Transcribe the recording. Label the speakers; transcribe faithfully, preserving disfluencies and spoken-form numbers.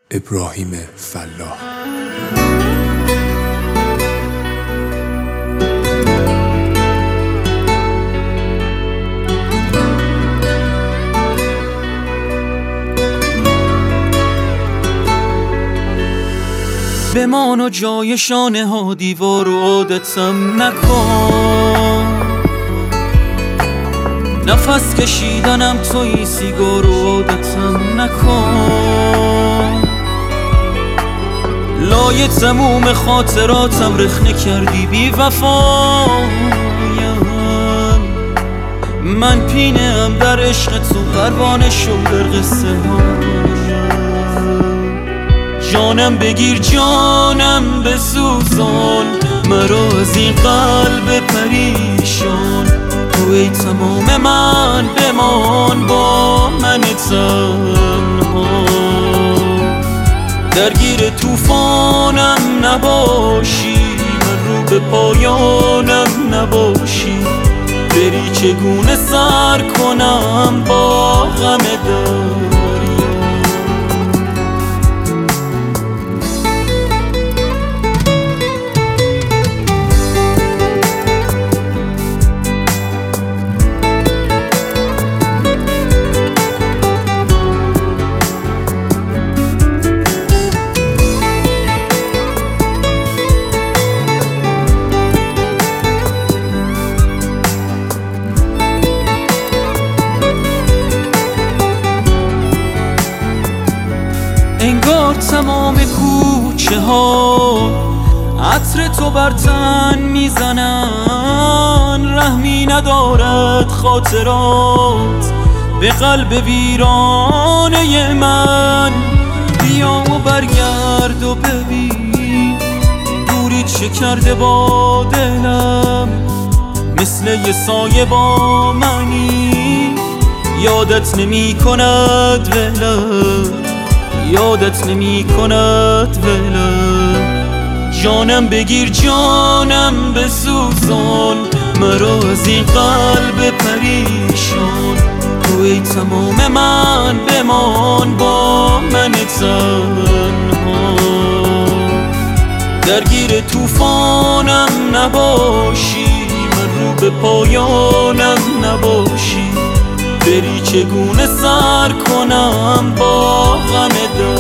Speaker 1: ابراهیم فلاح.
Speaker 2: بمان و جای شانه ها دیوار و عادتم نکن، نفس کشیدنم توی سیگار و عادتم نکن. لای تموم خاطراتم رخنه کردی بی وفایم، من پینه ام در عشق تو پروانه شو در قصه هایم. جانم بگیر جانم بسوزان، مرا از این قلب پریشان. تو ای تمام من بمان با من تنها، درگیر توفانم نباشی، من رو به پایانم نباشی. بری چگونه سر کنم با غم دریا. انگار تمام کوچه ها عطر تو بر تن میزنن، رحمی ندارد خاطرات به قلب ویرانه من. بیا و برگرد و ببین دوری چه کرده با دلم، مثل یه سایه با منی، یادت نمی کند ولم، یادت نمی کند ولم. جانم بگیر جانم بسوزان، مرا از این قلب پریشان. تو ای تمام من بمان با من تنها، درگیر توفانم نباشی، من رو به پایانم نباشی. بری چگونه سر کنم با غم دل.